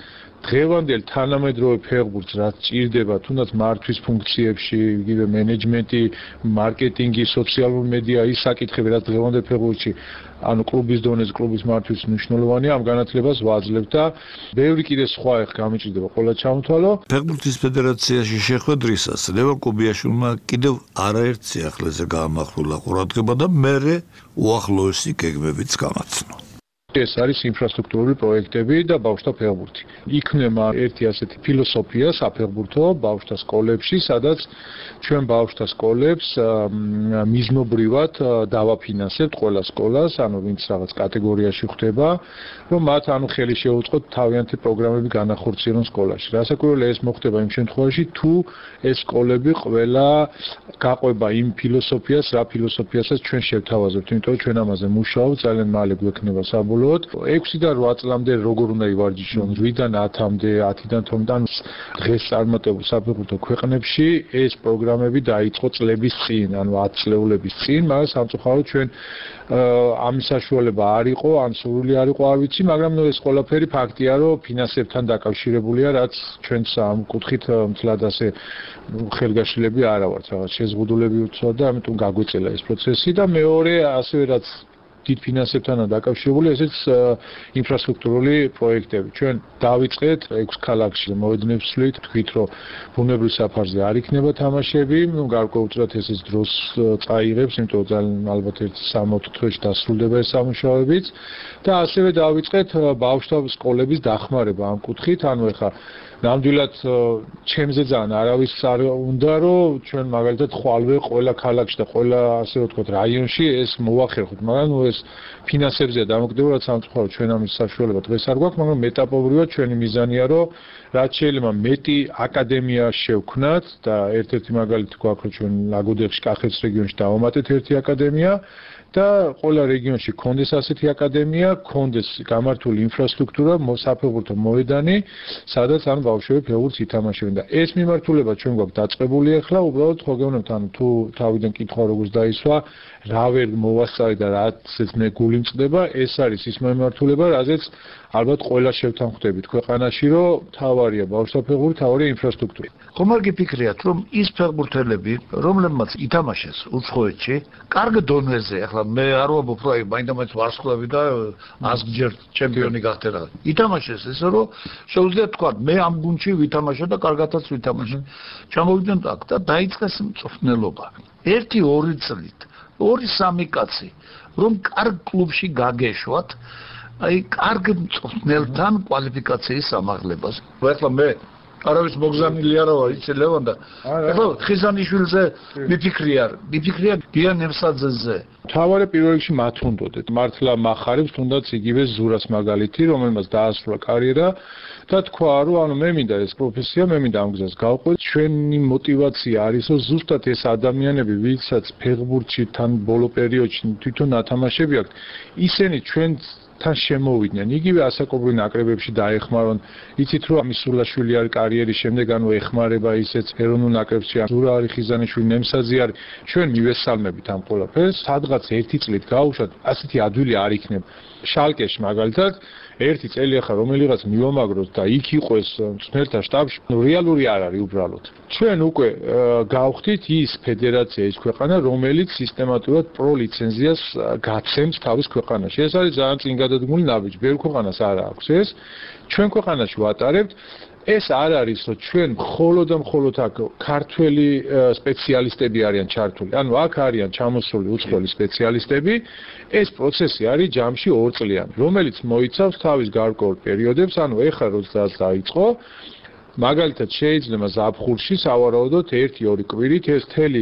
დღევანდელ თანამედროვე ფეხბურთს რაც ჭირდება თუნდაც მართვის ფუნქციებში, იგივე მენეჯმენტი, მარკეტინგი, სოციალური მედია, ის საკითხები რაც დღევანდელ ფეხბურთში ანუ კლუბის დონეზე კლუბის მართვის მნიშვნელოვანია, ამ განათლებას ვაძლევთ და ბევრი კიდე სხვა ეხ გამიჭირდება ყველა ჩამოთვალო. ფეხბურთის ფედერაციაში შეხვედრისას ლევან კობიაშვილმა კიდევ არაერთ სიახლეზე გაამახვილა ყურადღება და მერე უახლოესი გეგმებიც გამაცნო. ეს არის ინფრასტრუქტურული პროექტები და ბავშვთა ფეხბურთი. იქნება ერთი ასეთი ფილოსოფია საფეხბურთო ბავშვთა სკოლებში, სადაც ჩვენ ბავშვთა სკოლებს მიზნობრივად დავაფინანსებთ ყველა სკოლას, ანუ ვინც რაღაც კატეგორიაში ხდება, რომ მათ ანუ ხელი შეუწყოთ თავიანთი პროგრამები განახორციელონ სკოლაში. რასაკვირველია ეს მოხდება იმ შემთხვევაში, თუ ეს სკოლები ყველა გაყვება იმ ფილოსოფიას, რა ფილოსოფიასაც ჩვენ შევთავაზებთ, იმიტომ რომ ჩვენ ამაზე მუშაობთ, ძალიან მალე გვექნება საბოლოო 6-დან 8 წლამდე როგორ უნდა ივარჯიშონ 8-დან 10-მდე 10-დან 12-მდე დღეს წარმატებულ საფეხბურთო ქვეყნებში ეს პროგრამები დაიწყო წლების წინ ანუ 10 წლეულების წინ მაგრამ სამწუხაროდ ჩვენ ამის საშუალება არ იყო ან სურვილი არ იყო არ ვიცი მაგრამ ეს ყველაფერი ფაქტია რომ ფინანსებთან დაკავშირებულია რაც ჩვენს ამ კუთხით მთლად ასე ხელგაშლები არა ვართ რაღაც შეზღუდულები ვცხოვრ და ამიტომ გაგვეწელა ეს პროცესი და მეორე ასევე რაც დიდ ფინანსებთან დაკავშირებული ესეც ინფრასტრუქტურული პროექტები. ჩვენ დავიწყეთ 6 ქალაქში მოედნებს ვსვლით, თქვით რომ ბუნებრივ საფარზე არ იქნება თამაშები, გარკვეულწილად ესეც დროს წაიღებს, იმიტომ რომ ძალიან ალბათ 1-3 თვეში დასრულდება ეს სამუშაოებიც და ასევე დავიწყეთ ბავშვთა სკოლების დახმარება ამ კუთხით, ანუ ეხლა ნამდვილად ჩემზე ძალიან არავის არ უნდა რომ ჩვენ მაგალითად ხვალვე ყველა ქალაქში და ყველა ასე ვთქვათ რაიონში ეს მოვახერხოთ, მაგრამ ეს ფინანსებზეა დამოკიდებული, რაც სამწუხაროდ ჩვენ ამის საშუალება დღეს არ გვაქვს, მაგრამ მეტაპობრივად ჩვენი მიზანია რომ რაც შეიძლება მეტი აკადემია შევქმნათ და ერთ-ერთი მაგალითი გვაქვს რომ ჩვენ ლაგოდეხში კახეთის რეგიონში დავამატეთ ერთი აკადემია და ყველა რეგიონში კონდეს ასეთი აკადემია, კონდეს გამართული ინფრასტრუქტურა, საფეხბურთო მოედანი, სადაც ან ბავშვები ფეხბურთს ითამაშებენ და ეს მიმართულება ჩვენ გვაქვს დაწყებული ახლა, უბრალოდ ხო გეუბნებთ, ანუ თუ თავიდან კითხვა როგორც დაისვა, რა ვერ მოვასწარი და რაცაც მე გული მწყდება, ეს არის ის მიმართულება, რაზეც ალბათ ყველა შევთანხმდებით ქვეყანაში, რომ თავარია ბავშვთა ფეხბურთი, თავარია ინფრასტრუქტურა. ხომ არ გიფიქრიათ, რომ ის ფეხბურთელები, რომლებმაც ითამაშეს უცხოეთში, კარგ დონეზე, ახლა მე არ ვამბობ, რომ მაინდა-მაინც ვარსკვლავი და 100-ჯერ ჩემპიონი გახდე რა. ითამაშეს ესე, რომ შეუძლია თქვა, მე ამ გუნდში ვითამაშე და კარგადაც ვითამაშე. ჩამოვიდნენ აქ და დაიწყეს მწვრთნელობა. 1-2 წლით 2-3 კაცი, რომ კარგ კლუბში გაგეშვათ, აი კარგ მწვრთნელთან კვალიფიკაციის ამაღლებას. ახლა მე არავის მოგზავნილი არა ვარ, იცი ლევან და ახლა ხიზანიშვილზე მიფიქრია გიან ემსაძეზე. თავარი პირველ რიგში მათ უნდოდეთ. მართლა მახარებს თუნდაც იგივე ზურას მაგალითი, რომელმაც დაასრულა კარიერა და თქვა რომ ანუ მე მინდა ეს პროფესია, მე მინდა ამ გზას გავყვე. ჩვენი мотиваცია არის რომ ზუსტად ეს ადამიანები, ვისაც ფეხბურთში თან ბოლო პერიოდში თვითონ ათამაშები აქვთ, ისინი ჩვენს თან შემოვიდნენ. იგივე ასაკობრივ ნაკრებებში დაეხმარონ. იცით რომ ამის სულაშვილი არის კარიერის შემდეგ, ანუ ეხმარება ისეც ეროვნულ ნაკრებში. ზურა არის ხიზანიშვილი, ნემსაძე არის. ჩვენ მივესალმებით ამ ყველაფერს. სადღაც 1 წლით გავუშვათ, ასეთი ადვილი არ იქნება. შალკეში მაგალითად ერთი წელი ახლა რომელიღაც მივამაგროთ და იქ იყოს მწვრთნელთა შტაბში, რეალური არ არის უბრალოდ. ჩვენ უკვე გავხდით ის ფედერაცია, ის ქვეყანა, რომელიც სისტემატურად პრო ლიცენზიას გაცემს თავის ქვეყანაში. ეს არის ძალიან წინ გადადგმული ნაბიჯი. ბევრ ქვეყანას არ აქვს ეს. ჩვენ ქვეყანაში ვატარებთ. ეს არ არის, რომ ჩვენ მხოლოდ და მხოლოდ აქ ქართველი სპეციალისტები არიან ჩართული. ანუ აქ არიან ჩამოსული უცხოელი სპეციალისტები. ეს პროცესი არის ჯამში 2 წლიანი, რომელიც მოიცავს თავის გარკვეულ პერიოდებს, ანუ ეხლა როდესაც დაიწყო, მაგალითად შეიძლება ზაფხულში სავარაუდოდ 1-2 კვირით ეს თელი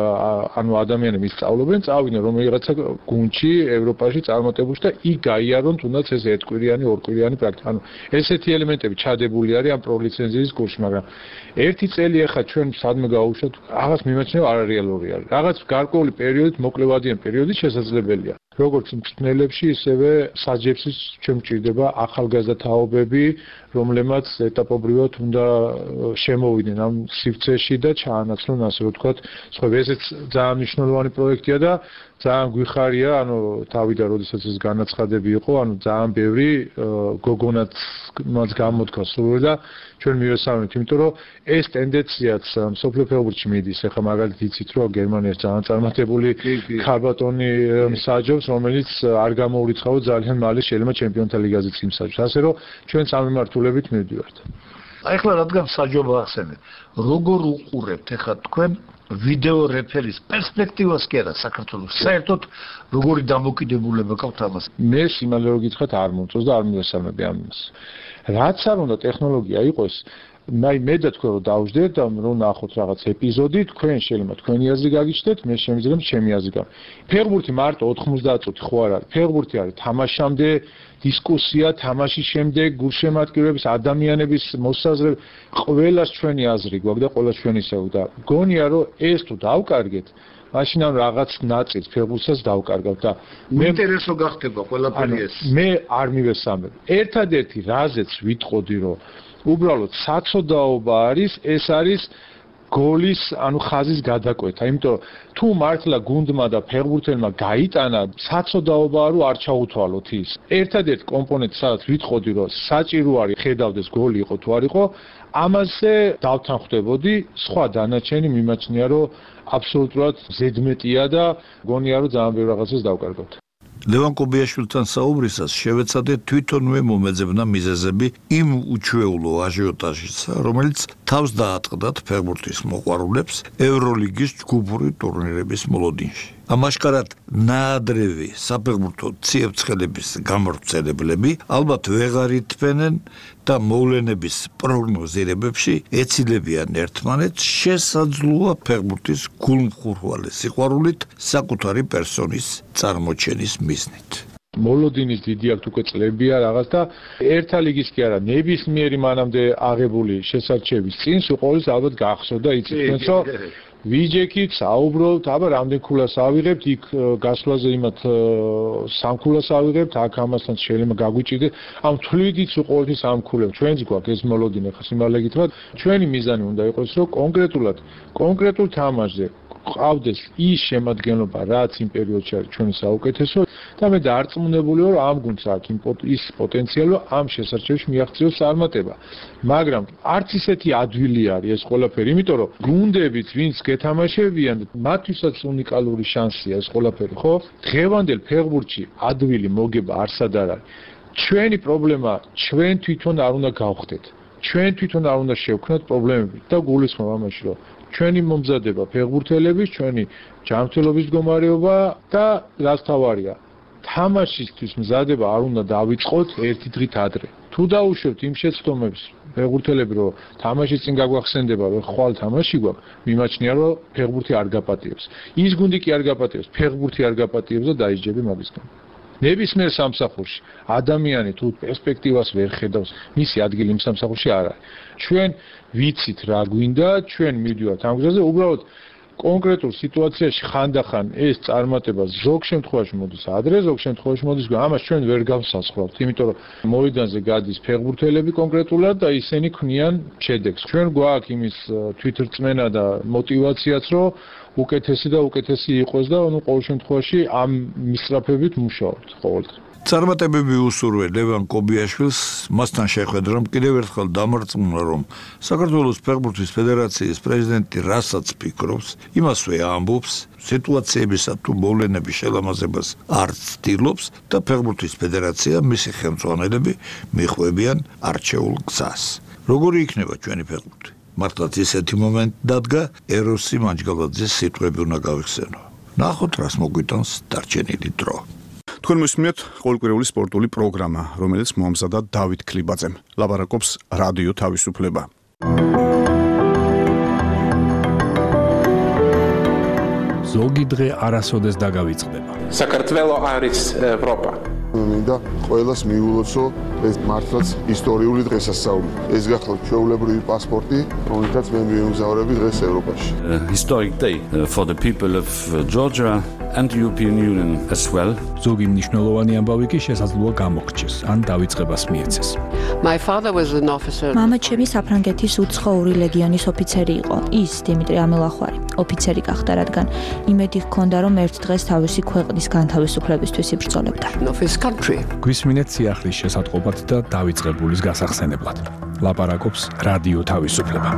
ანუ ადამიანები სწავლობენ, წავიდნენ რომელიღაცა გუნდში ევროპაში წარმატებულში და იქ გაიარონ თუნდაც ეს 1 კვირიანი, 2 კვირიანი პრაქტიკა. ანუ ესეთი ელემენტები ჩადებული არის ამ პროლიცენზიის კურსში, მაგრამ 1 წელი ახლა ჩვენ სადმე გავუშვათ, რაღაც მიმაჩნევა არარეალური არის. რაღაც გარკვეული პერიოდით, მოკლევადიან პერიოდით შესაძლებელია. როგორც მწვრთნელებში, ისევე საჯებშიც ჩვენ გვჭირდება ახალგაზრდა თაობები, რომლებმაც ეტაპობრივად უნდა შემოვიდნენ ამ სივრცეში და ჩაანაცვლონ, ასე რომ ვთქვათ, ესეც ძალიან მნიშვნელოვანი პროექტია და ძალიან გვიხარია, თავიდან როდესაც ეს განაცხადები იყო, ძალიან ბევრი გოგონაც მას გამოთქვა სრული და ჩვენ მივესალმებით, იმიტომ რომ ეს ტენდენციაც მსოფლიო ფეხბურთში მიდის. ეხლა მაგალითად იცით, რომ გერმანიაში ძალიან წარმატებული ქარბატონი მსაჯობს, რომელიც არ გამოურიცხავთ ძალიან მალე შეიძლება ჩემპიონთა ლიგაზეც იმსაჯობს. ასე რომ ჩვენ სამემართულებით მივდივართ. ახლა რადგან საჯობა ახსენეთ, როგორ უყურებთ ახლა თქვენ ვიდეო რეფერის პერსპექტივას კი არა საქართველოს საერთოდ როგორი დამოკიდებულება გაქვთ ამას? მე სიმართლე რომ გითხრათ არ მომწონს და არ მივესალმები ამას. რაც არ უნდა ტექნოლოგია იყოს, მე და თქვენ რომ დავждეთ და რომ ნახოთ რაღაც ეპიზოდი, თქვენ შეიძლება თქვენი აზრი გაგიჩნდეთ, მე შემიძლია ჩემი აზრი გაგიჩნდეთ. ფეხბურთი მარტო 90 წუთი ხო არ არის. ფეხბურთი არის თამაშამდე დისკუსია, თამაშის შემდეგ გულშემატკივრების ადამიანების მოსაზრება, ყველას ჩვენი აზრი გვაქვს და ყველას ჩვენი საუბარი და გონია რომ ეს თუ დავკარგეთ, მაშინ ამ რაღაც ნაწილს ფეხბურთსაც დავკარგავთ და უინტერესო გახდება ყველაფერი ეს. მე არ მივესალმებ. ერთადერთი რაზეც ვიტყოდი რომ უბრალოდ საცოდაობა არის, ეს არის გოლის, ხაზის გადაკვეთა. იმიტომ თუ მართლა გუნდმა და ფეხბურთელმა გაიტანა, საცოდაობაა რომ არ ჩაუთვალოთ ის. ერთადერთი კომპონენტი, სადაც ვიტყოდი რომ საჭირო არის ხედავდეს გოლი იყო თუ არ იყო, ამაზე დავთანხმდებოდი, სხვა დანარჩენი მიმაჩნია რომ აბსოლუტურად ზედმეტია და გონია რომ ძალიან ბევრ რაღაცას დავკარგავთ. ლევან კობიაშვილთან საუბრისას შევეცადეთ თვითონვე მომეძებნა მიზეზები იმ უჩვეულო აჟიოტაჟისა, რომელიც თავს დაატყდათ ფეხბურთის მოყვარულებს ევროლიგის ჯგუფური ტურნირების მოლოდინში. ამაშკარად ნაადრევი საფეხბურთო ციებ-ცხელების გამავრცელებლები ალბათ ვეღარ ითფენენ და მოვლენების პროგნოზირებებში ეცილებიან ერთმანეთს შესაძლოა ფეხბურთის გულმხურვალე სიყვარულით საკუთარი პერსონის წარმოჩენის მიზნით. მოლოდინის დიდი აქვს უკვე წლებია რაღაც და ერთა ლიგის კი არა, ნებისმიერი მანამდე აღებული შესარჩევის წინ სულ ალბათ გახსოვდა იცით თქვენს რომ ვიჯექით, საუბრობთ, აბა რამდენ ქულას ავიღებთ, იქ გასვლაზე იმათ 3 ქულას ავიღებთ, აქ ამასთან შეიძლება გაგვიჭირდეთ. ამ თვლიდით სულ ყოველთვის ამ ქულებს ჩვენც გვაქვს ეს მოლოდინი, ხა სიმართლე გითხრათ, ჩვენი მიზანი უნდა იყოს, რომ კონკრეტულ თამაშზე ყავდეს ის შემადგენლობა, რაც იმ პერიოდში არის ჩვენი საუკეთესო და მე დარწმუნებული ვარ, ამ გუნდს აქვს ის პოტენციალი, რომ ამ შესარჩევში მიაღწიოს წარმატება. მაგრამ არც ისეთი ადვილი არის ეს ყველაფერი, იმიტომ რომ გუნდებიც, ვინც გეთამაშებიან, მათთვისაც უნიკალური შანსია ეს ყველაფერი, ხო? დღევანდელ ფეხბურთში ადვილი მოგება არსად არ არის. ჩვენი პრობლემა ჩვენ თვითონ არ უნდა გავხდეთ. ჩვენ თვითონ არ უნდა შევქნათ პრობლემები და გულისხმობ ამაში, რომ ჩვენი მომზადება ფეხბურთელების, ჩვენი ჯანმრთელობის მდგომარეობა და რაც თავარია, თამაშისთვის მზადება არ უნდა დავიწყოთ ერთი დღით ადრე. თუ დაუშვებთ იმ შეცდომებს ფეხბურთელები, რომ თამაში წინ გაგვახსენდება, რომ ხვალ თამაში გვაქვს, მიმაჩნია, რომ ფეხბურთი არ გაპატიებს. ის გუნდი კი არ გაპატიებს, ფეხბურთი არ გაპატიებს და დაიჯები მაგისგან. ნებისმიერ სამსახურში ადამიანი თუ პერსპექტივას ვერ ხედავს, მისი ადგილი იმ სამსახურში არ არის. ჩვენ ვიცით რა გვინდა, ჩვენ მივდივართ ამ გზაზე, უბრალოდ კონკრეტულ სიტუაციაში ხანდახან ეს წარმატება ზოგ შემთხვევაში მოდის ადრე, ზოგ შემთხვევაში მოდის გვიან. ამას ჩვენ ვერ გავსასხლავთ, იმიტომ რომ მოედანზე გადის ფეხბურთელები კონკრეტულად და ისინი ქმნიან შედეგს. ჩვენ გვაქვს იმის თვითრწმენა და мотиваციაც, რომ უკეთესი და უკეთესი იყოს და ყოველ შემთხვევაში ამ მისწრაფებით მუშაობთ ყოველდღე. წარმატებები უსურვე ლევან კობიაშვილს, მასთან შეხვედრამ კიდევ ერთხელ დამარწმუნა, რომ საქართველოს ფეხბურთის ფედერაციის პრეზიდენტი რასაც ფიქრობს, იმასვე ამბობს, სიტუაციებისა თუ მოვლენების შელამაზებას არ ცდილობს და ფეხბურთის ფედერაცია მისი ხელმძღვანელები მიხვევიან არჩეულ გზას. როგორი იქნება ჩვენი ფეხბურთი? მართლაც ისეთი მომენტი დადგა, ეროსი მანჯგალაძის სიტყვები უნდა გავიხსენო. ნახოთ, რას მოგვიტანს დარჩენილი დრო. თქვენ მოსმენთ ყოველკვირეული სპორტული პროგრამა, რომელიც მომზადა დავით ქლიბაძემ. ლაპარაკობს რადიო თავისუფლება. ზოგი დღე არასოდეს დაგავიწყდება. საქართველო არის ევროპა. მინდა ყველას მიულოცო ეს მართლაც ისტორიული დღესასწაული. ეს გახლავთ ჩვეულებრივი პასპორტი, რომელთაც მე მივიმგზავრები დღეს ევროპაში. Historic day for the people of Georgia and the European Union as well. ზოგი მნიშვნელოვანი ამბავი კი შესაძლოა გამოგრჩეს, ან დაიწყებას მიეცეს. My father was an officer. მამა ჩემი საფრანგეთის უცხოური ლეგიონის ოფიცერი იყო. ის დიმიტრი ამელახვარი, ოფიცერი გახდა, რადგან იმედი ჰქონდა, რომ ერთ დღეს თავისი ქვეყნის განთავისუფლებისთვის იბრძოლებდა. გვისმინეთ სიახლის შესატყობად და დაიწყებულის გასახსენებლად. ლაპარაკობს რადიო თავისუფლება.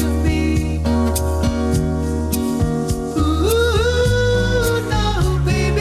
Ooh, no, baby.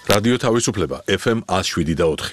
რადიო თავისუფლება FM 107.4.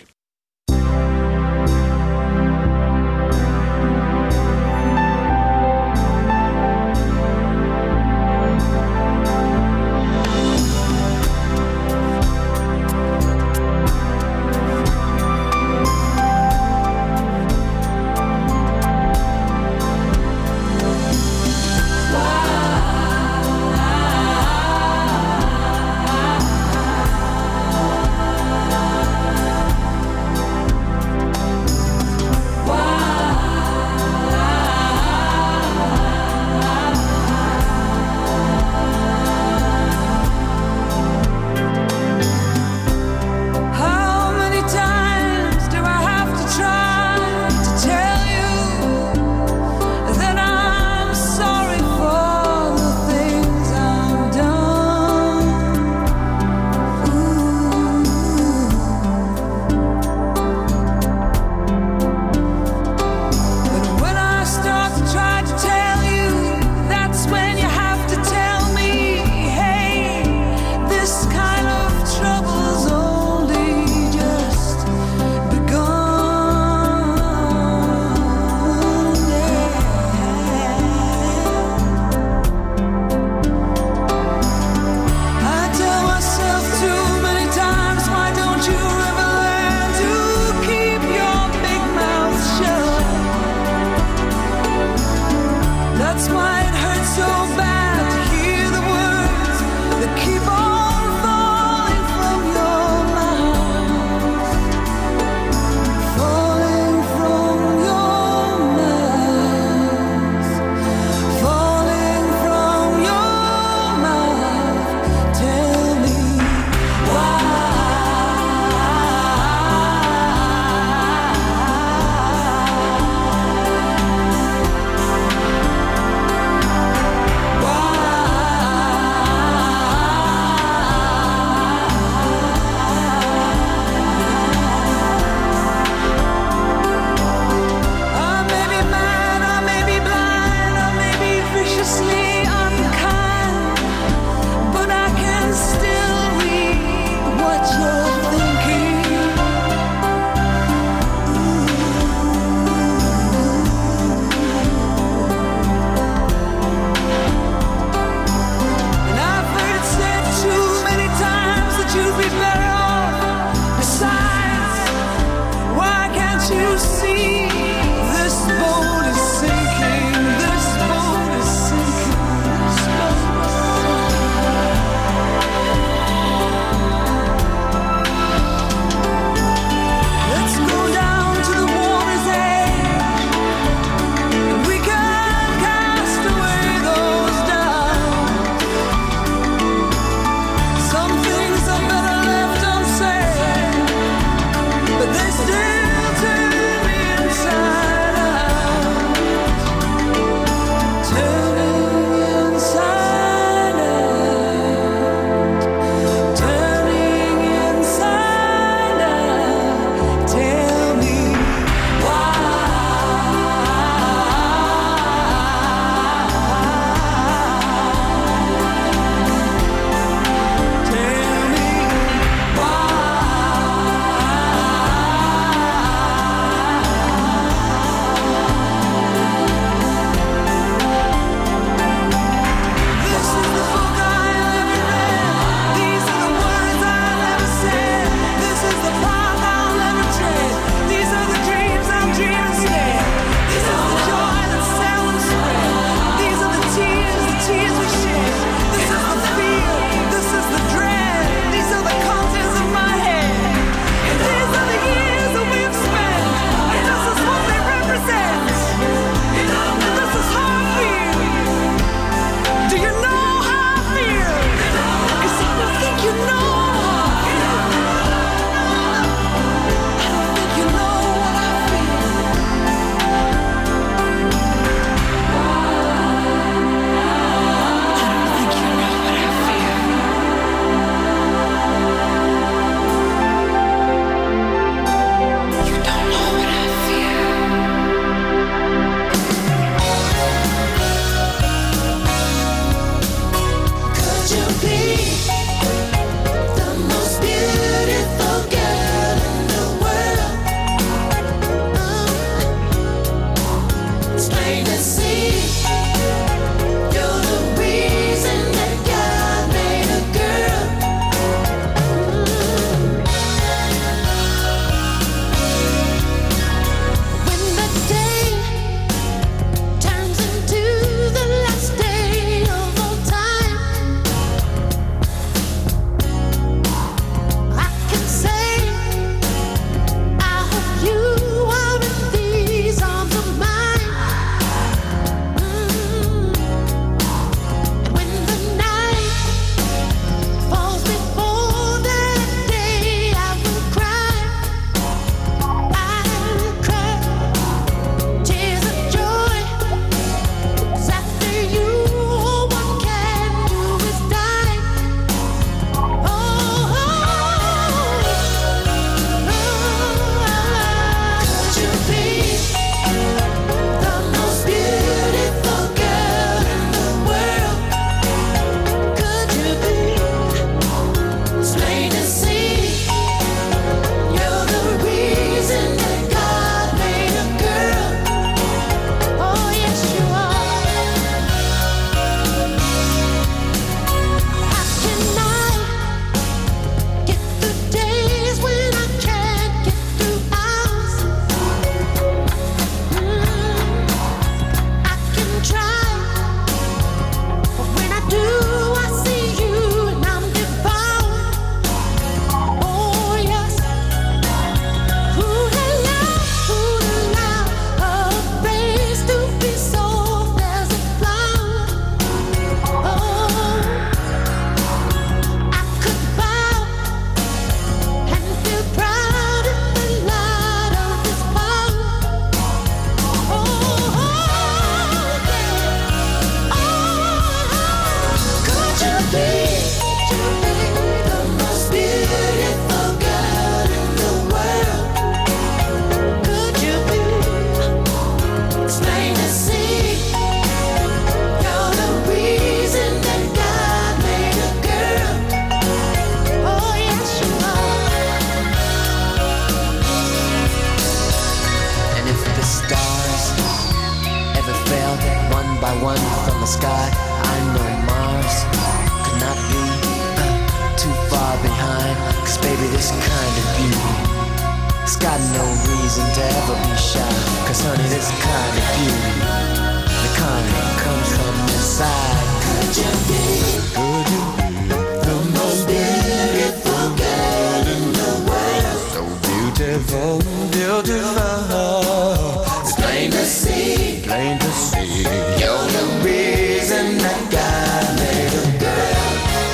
the sky. I know Mars could not be too far behind. 'Cause baby, this kind of beauty, it's got no reason to ever be shy. 'Cause honey, this kind of beauty, the kind that comes from inside. Could you be the most beautiful girl in the world? So beautiful, beautiful. It's plain to see, you're the reason that God made a girl.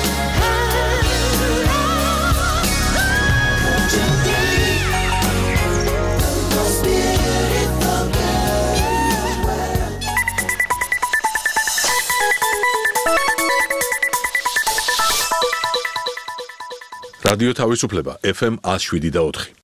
Could you be the most beautiful girl in the world? რადიო თავისუფლება FM 107 და 4.